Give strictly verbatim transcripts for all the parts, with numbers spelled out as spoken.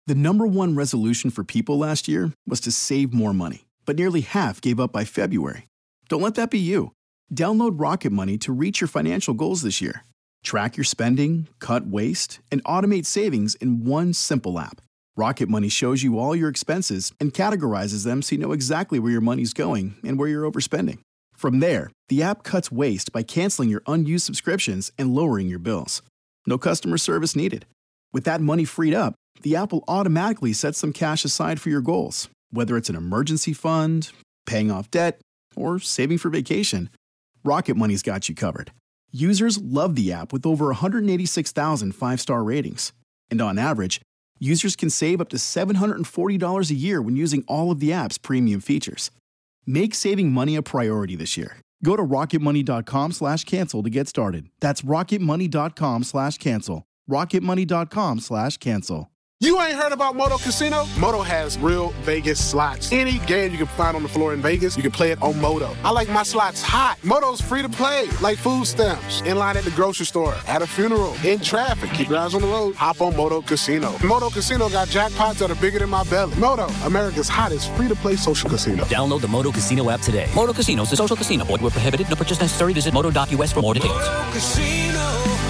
The number one resolution for people last year was to save more money, but nearly half gave up by February. Don't let that be you. Download Rocket Money to reach your financial goals this year. Track your spending, cut waste, and automate savings in one simple app. Rocket Money shows you all your expenses and categorizes them so you know exactly where your money's going and where you're overspending. From there, the app cuts waste by canceling your unused subscriptions and lowering your bills. No customer service needed. With that money freed up, the app will automatically set some cash aside for your goals, whether it's an emergency fund, paying off debt, or saving for vacation. Rocket Money's got you covered. Users love the app with over one hundred eighty-six thousand five-star ratings. And on average, users can save up to seven hundred forty dollars a year when using all of the app's premium features. Make saving money a priority this year. Go to rocketmoney.com slash cancel to get started. That's rocketmoney.com slash cancel. rocketmoney.com slash cancel. You ain't heard about Moto Casino? Moto has real Vegas slots. Any game you can find on the floor in Vegas, you can play it on Moto. I like my slots hot. Moto's free to play, like food stamps, in line at the grocery store, at a funeral, in traffic. Keep your eyes on the road. Hop on Moto Casino. Moto Casino got jackpots that are bigger than my belly. Moto, America's hottest free-to-play social casino. Download the Moto Casino app today. Moto Casino is a social casino. Void where prohibited. No purchase necessary. Visit moto dot u s for more details. Moto Casino,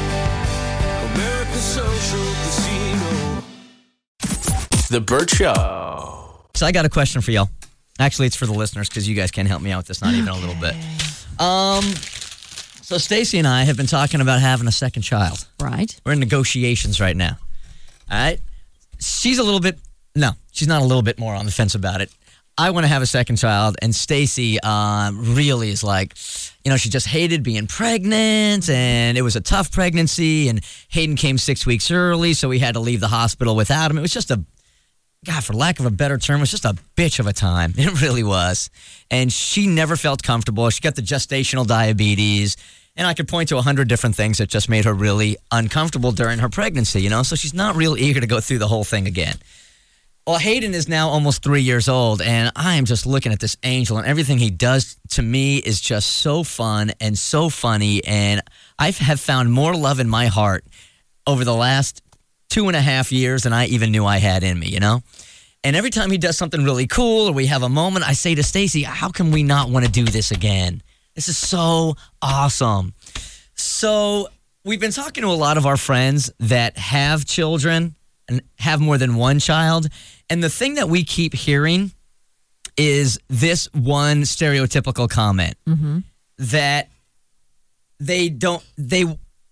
America's social casino. The Burt Show. So I got a question for y'all. Actually, it's for the listeners because you guys can't help me out with this, not even a little bit. Um, so Stacy and I have been talking about having a second child. Right. We're in negotiations right now. All right. She's a little bit, no, she's not a little bit more on the fence about it. I want to have a second child, and Stacy uh, really is like, you know, she just hated being pregnant, and it was a tough pregnancy, and Hayden came six weeks early, so we had to leave the hospital without him. It was just a God, for lack of a better term, it was just a bitch of a time. It really was. And she never felt comfortable. She got the gestational diabetes. And I could point to a hundred different things that just made her really uncomfortable during her pregnancy, you know? So she's not real eager to go through the whole thing again. Well, Hayden is now almost three years old, and I am just looking at this angel, and everything he does to me is just so fun and so funny. And I have found more love in my heart over the last two and a half years than I even knew I had in me, you know? And every time he does something really cool or we have a moment, I say to Stacy, how can we not want to do this again? This is so awesome. So we've been talking to a lot of our friends that have children and have more than one child. And the thing that we keep hearing is this one stereotypical comment mm-hmm. that they don't, they,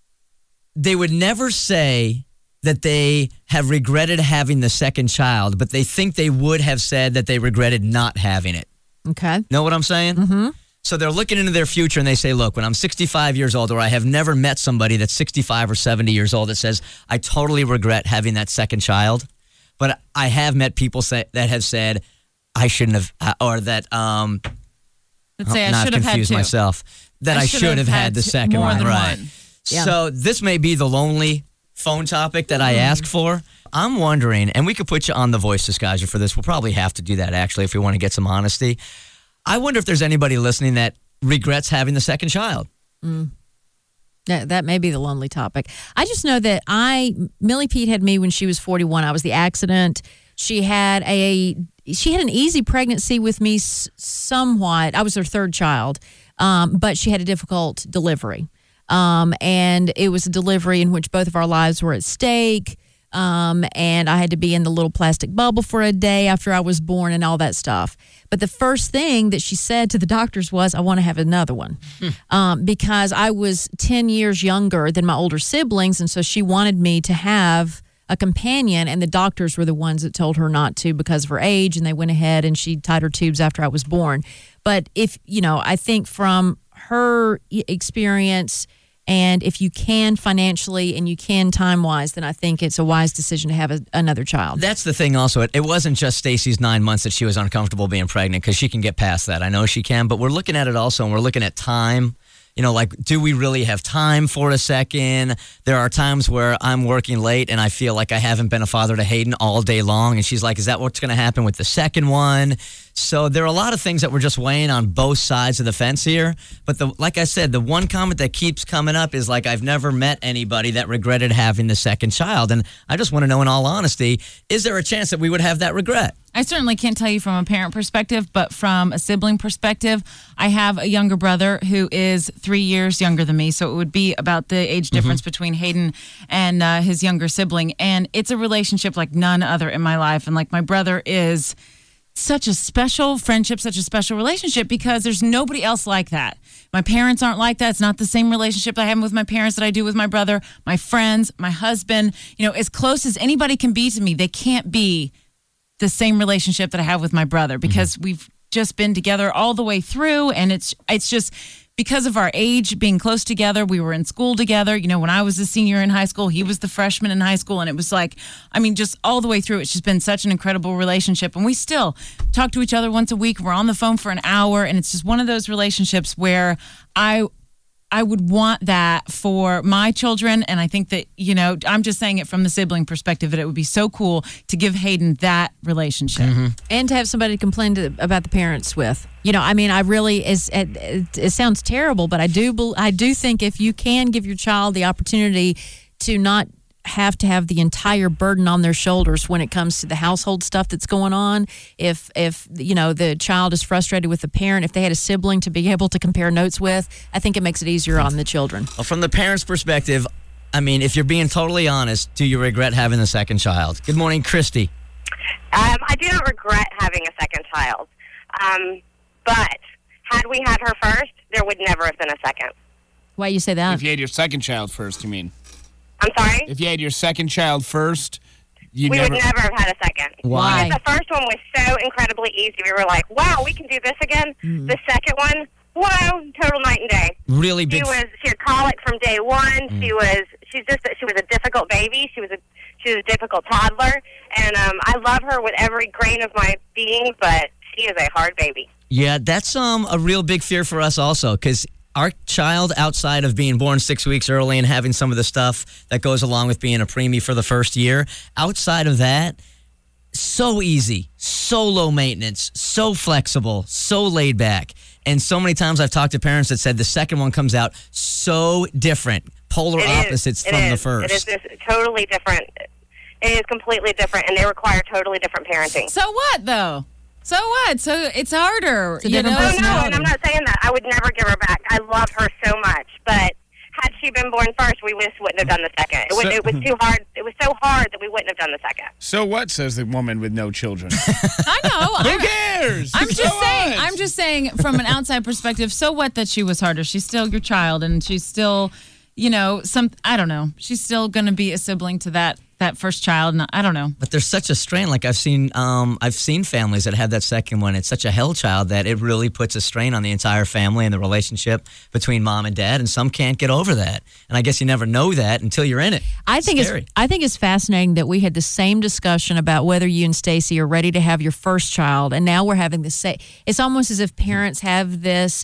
they would never say that they have regretted having the second child, but they think they would have said that they regretted not having it. Okay. Know what I'm saying? Mm-hmm. So they're looking into their future and they say, look, when I'm sixty-five years old, or I have never met somebody that's sixty-five or seventy years old that says, I totally regret having that second child. But I have met people say, that have said, I shouldn't have, or that, um, Let's say I not should have had confused two. myself, that I, I should have, have had, had the second more one. Than right. One. Yeah. So this may be the lonely phone topic that I asked for. I'm wondering, and we could put you on the voice disguiser for this. We'll probably have to do that, actually, if we want to get some honesty. I wonder if there's anybody listening that regrets having the second child. Mm. That, that may be the lonely topic. I just know that I, Millie Pete had me when she was forty-one. I was the accident. She had a, she had an easy pregnancy with me s- somewhat. I was her third child, um, but she had a difficult delivery. Um, and it was a delivery in which both of our lives were at stake. Um, and I had to be in the little plastic bubble for a day after I was born and all that stuff. But the first thing that she said to the doctors was, I want to have another one. Hmm. Um, because I was ten years younger than my older siblings. And so she wanted me to have a companion. And the doctors were the ones that told her not to because of her age. And they went ahead and she tied her tubes after I was born. But if, you know, I think from her experience, and if you can financially and you can time-wise, then I think it's a wise decision to have a, another child. That's the thing also. It, it wasn't just Stacy's nine months that she was uncomfortable being pregnant, because she can get past that. I know she can, but we're looking at it also, and we're looking at time. you know, like, do we really have time for a second? There are times where I'm working late and I feel like I haven't been a father to Hayden all day long. And she's like, is that what's going to happen with the second one? So there are a lot of things that we're just weighing on both sides of the fence here. But the, like I said, the one comment that keeps coming up is like, I've never met anybody that regretted having the second child. And I just want to know, in all honesty, is there a chance that we would have that regret? I certainly can't tell you from a parent perspective, but from a sibling perspective, I have a younger brother who is three years younger than me. So it would be about the age difference mm-hmm. between Hayden and uh, his younger sibling. And it's a relationship like none other in my life. And like my brother is such a special friendship, such a special relationship because there's nobody else like that. My parents aren't like that. It's not the same relationship I have with my parents that I do with my brother, my friends, my husband. You know, as close as anybody can be to me, they can't be the same relationship that I have with my brother because mm-hmm. we've just been together all the way through. And it's it's just because of our age, being close together. We were in school together. You know, when I was a senior in high school, he was the freshman in high school. And it was like, I mean, just all the way through, it's just been such an incredible relationship. And we still talk to each other once a week. We're on the phone for an hour. And it's just one of those relationships where I I would want that for my children. And I think that, you know, I'm just saying it from the sibling perspective that it would be so cool to give Hayden that relationship. Mm-hmm. And to have somebody to complain to, about the parents with. You know, I mean, I really, is it, it, it sounds terrible, but I do, I do think if you can give your child the opportunity to not have to have the entire burden on their shoulders when it comes to the household stuff that's going on. If, if you know, the child is frustrated with the parent, if they had a sibling to be able to compare notes with, I think it makes it easier on the children. Well, from the parent's perspective, I mean, if you're being totally honest, do you regret having the second child? Good morning, Christy. Um, I do not regret having a second child. Um, but had we had her first, there would never have been a second. Why you say that? If you had your second child first, you mean? I'm sorry? If you had your second child first, you we never... would never have had a second. Why? Because the first one was so incredibly easy. We were like, wow, we can do this again. Mm. The second one, wow, total night and day. Really big... She was, she had colic from day one. Mm. She was, she's just, she was a difficult baby. She was a, she was a difficult toddler. And um, I love her with every grain of my being, but she is a hard baby. Yeah, that's um a real big fear for us also, because our child, outside of being born six weeks early and having some of the stuff that goes along with being a preemie for the first year, outside of that, so easy, so low maintenance, so flexible, so laid back. And so many times I've talked to parents that said the second one comes out so different, polar it opposites is, from is. the first. It is just totally different. It is completely different, and they require totally different parenting. So what, though? So what? So it's harder. It's a you know? different Oh, no, and I'm not saying that. I would never give her back. I love her so much. But had she been born first, we just wouldn't have done the second. It, would, So- it was too hard. It was so hard that we wouldn't have done the second. So what, says the woman with no children? I know. Who I'm, cares? I'm just So saying. what? I'm just saying from an outside perspective. So what that she was harder? She's still your child, and she's still, you know, some. I don't know. She's still going to be a sibling to that that first child, and I don't know. But there's such a strain. Like I've seen, um, I've seen families that have that second one. It's such a hell child that it really puts a strain on the entire family and the relationship between mom and dad. And some can't get over that. And I guess you never know that until you're in it. I think Scary. it's I think it's fascinating that we had the same discussion about whether you and Stacy are ready to have your first child, and now we're having the same. It's almost as if parents have this.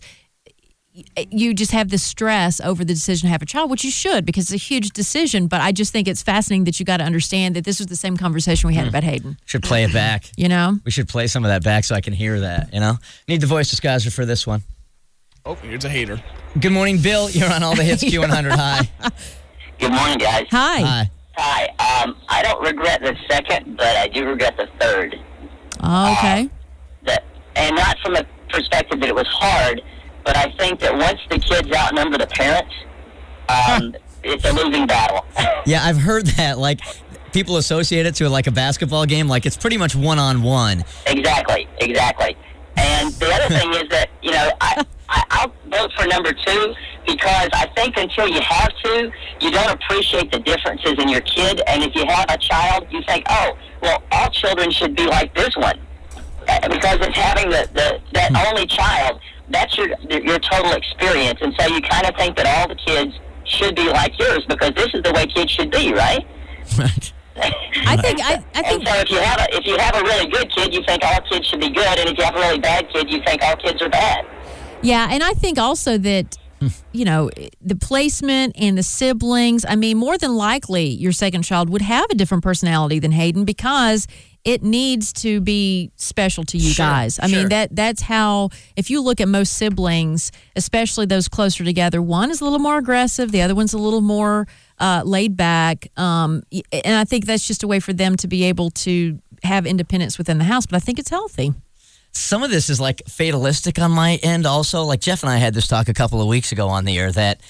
You just have this stress over the decision to have a child, which you should, because it's a huge decision. But I just think it's fascinating that you got to understand that this was the same conversation we had mm. about Hayden. Should play it back. You know? We should play some of that back so I can hear that, you know? Need the voice disguiser for this one. Oh, here's a hater. Good morning, Bill. You're on all the hits Q one hundred. Hi. Good morning, guys. Hi. Hi. Hi. Um, I don't regret the second, but I do regret the third. Oh, okay. Uh, that, and not from a perspective that it was hard, but I think that once the kids outnumber the parents, um, it's a losing battle. Yeah, I've heard that. Like, people associate it to like a basketball game. Like, it's pretty much one-on-one. Exactly, exactly. And the other thing is that, you know, I, I, I'll vote for number two because I think until you have to, you don't appreciate the differences in your kid. And if you have a child, you think, oh, well, all children should be like this one. Uh, because it's having the, the that only child. That's your your total experience, and so you kind of think that all the kids should be like yours because this is the way kids should be, right? Right. I think I, I think And so if you have a if you have a really good kid, you think all kids should be good, and if you have a really bad kid, you think all kids are bad. yeah, and I think also that you know, the placement and the siblings. I mean, more than likely, your second child would have a different personality than Hayden because it needs to be special to you Sure, guys. I sure. mean, that that's how, if you look at most siblings, especially those closer together, one is a little more aggressive, the other one's a little more uh, laid back. Um, and I think that's just a way for them to be able to have independence within the house. But I think it's healthy. Some of this is like fatalistic on my end also. Like Jeff and I had this talk a couple of weeks ago on the air that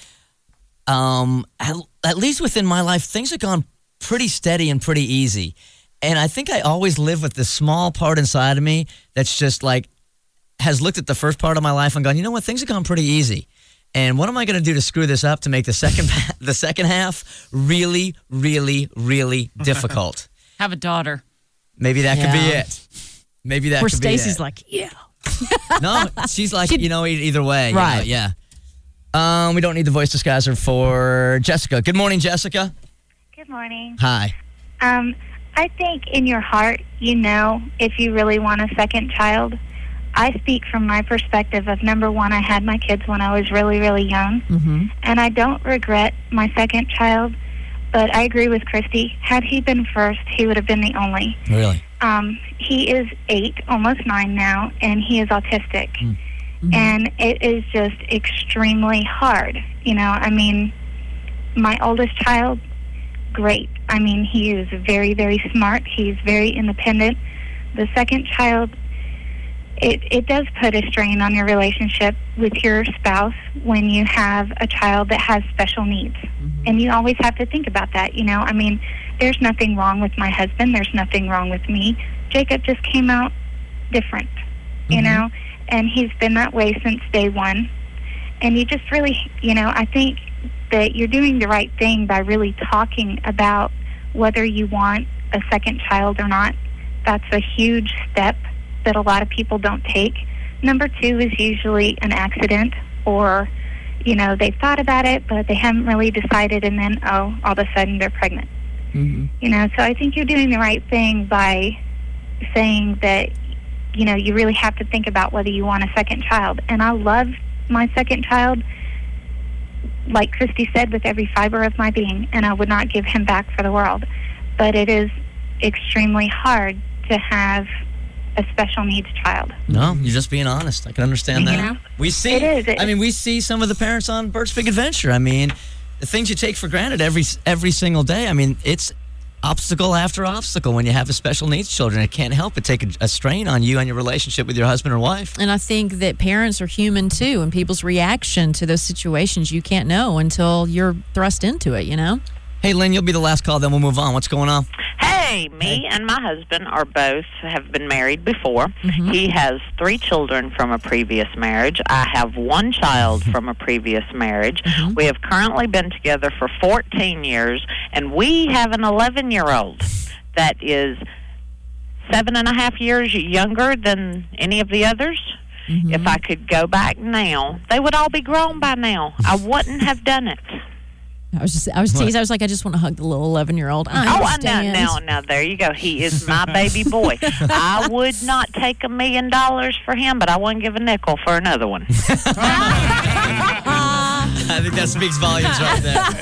um, at, at least within my life, things have gone pretty steady and pretty easy. And I think I always live with this small part inside of me that's just like, has looked at the first part of my life and gone, you know what, things have gone pretty easy. And what am I going to do to screw this up to make the second the second half really, really, really difficult? Have a daughter. Maybe that could be Yeah. it. Maybe that Where could be it. Stacy's like, yeah. No, she's like, you know, e- either way. you Right. know, yeah. Um, we don't need the voice disguiser for Jessica. Good morning, Jessica. Good morning. Hi. Um, I think in your heart, you know, if you really want a second child. I speak from my perspective of, number one, I had my kids when I was really, really young, Mm-hmm. and I don't regret my second child, but I agree with Christy. Had he been first, he would have been the only. Really? Um, he is eight, almost nine now, and he is autistic. Mm-hmm. And it is just extremely hard. You know, I mean, my oldest child, great. I mean, he is very, very smart. He's very independent. The second child, it, it does put a strain on your relationship with your spouse when you have a child that has special needs. Mm-hmm. And you always have to think about that, you know. I mean, there's nothing wrong with my husband. There's nothing wrong with me. Jacob just came out different, you Mhm. know, and he's been that way since day one. And you just really, you know, I think that you're doing the right thing by really talking about whether you want a second child or not. That's a huge step that a lot of people don't take. Number two is usually an accident, or, you know, they've thought about it, but they haven't really decided, and then, oh, all of a sudden they're pregnant. Mm-hmm. You know, so I think you're doing the right thing by saying that, you know, you really have to think about whether you want a second child. And I love my second child, like Christy said, with every fiber of my being, and I would not give him back for the world. But it is extremely hard to have a special needs child. No, you're just being honest. I can understand that. You know? We see, It is. It- I mean, we see some of the parents on Bert's Big Adventure. I mean, the things you take for granted every every single day. I mean, it's obstacle after obstacle when you have a special needs children. It can't help but take a, a strain on you and your relationship with your husband or wife. And I think that parents are human too, and people's reaction to those situations you can't know until you're thrust into it, you know? Hey, Lynn, you'll be the last call, then we'll move on. What's going on? Hey, me and my husband are both have been married before. Mm-hmm. He has three children from a previous marriage. I have one child from a previous marriage. Mm-hmm. We have currently been together for fourteen years, and we have an eleven-year-old that is seven and a half years younger than any of the others. Mm-hmm. If I could go back now, they would all be grown by now. I wouldn't have done it. I was just, I was teased. I was like, I just want to hug the little eleven-year-old. I Oh, I know. understand. Now, now, there you go. He is my baby boy. I would not take a million dollars for him, but I wouldn't give a nickel for another one. I think that speaks volumes right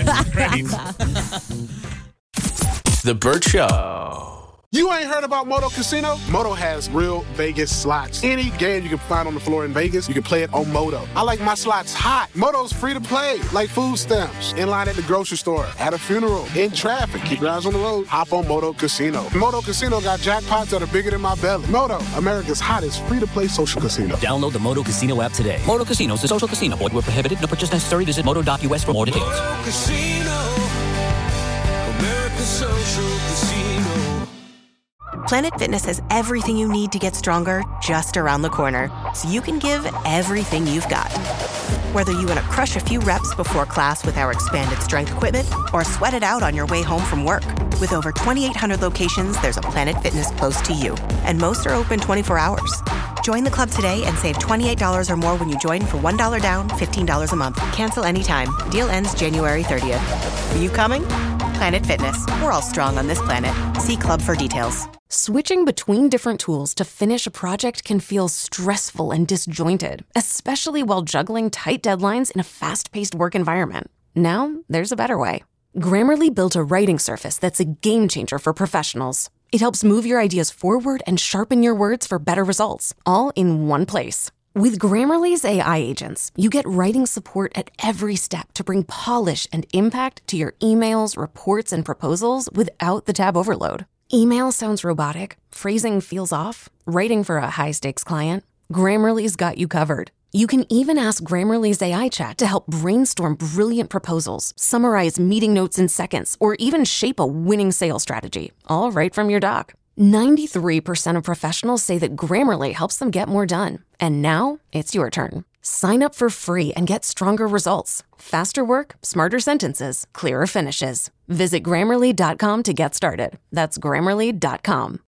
there. The Burt Show. You ain't heard about Moto Casino? Moto has real Vegas slots. Any game you can find on the floor in Vegas, you can play it on Moto. I like my slots hot. Moto's free to play, like food stamps, in line at the grocery store, at a funeral, in traffic. Keep your eyes on the road. Hop on Moto Casino. Moto Casino got jackpots that are bigger than my belly. Moto, America's hottest free-to-play social casino. Download the Moto Casino app today. Moto Casino is a social casino. Void where prohibited. No purchase necessary. Visit moto dot u s for more details. Moto Casino, America's social casino. Planet Fitness has everything you need to get stronger just around the corner, so you can give everything you've got. Whether you want to crush a few reps before class with our expanded strength equipment or sweat it out on your way home from work. With over twenty-eight hundred locations, there's a Planet Fitness close to you, and most are open twenty-four hours. Join the club today and save twenty-eight dollars or more when you join for one dollar down, fifteen dollars a month. Cancel anytime. Deal ends January thirtieth. Are you coming? Planet Fitness. We're all strong on this planet. See club for details. Switching between different tools to finish a project can feel stressful and disjointed, especially while juggling tight deadlines in a fast-paced work environment. Now, there's a better way. Grammarly built a writing surface that's a game changer for professionals. It helps move your ideas forward and sharpen your words for better results, all in one place. With Grammarly's A I agents, you get writing support at every step to bring polish and impact to your emails, reports, and proposals without the tab overload. Email sounds robotic, phrasing feels off, writing for a high-stakes client. Grammarly's got you covered. You can even ask Grammarly's A I chat to help brainstorm brilliant proposals, summarize meeting notes in seconds, or even shape a winning sales strategy, all right from your dock. ninety-three percent of professionals say that Grammarly helps them get more done. And now, it's your turn. Sign up for free and get stronger results. Faster work, smarter sentences, clearer finishes. Visit Grammarly dot com to get started. That's Grammarly dot com.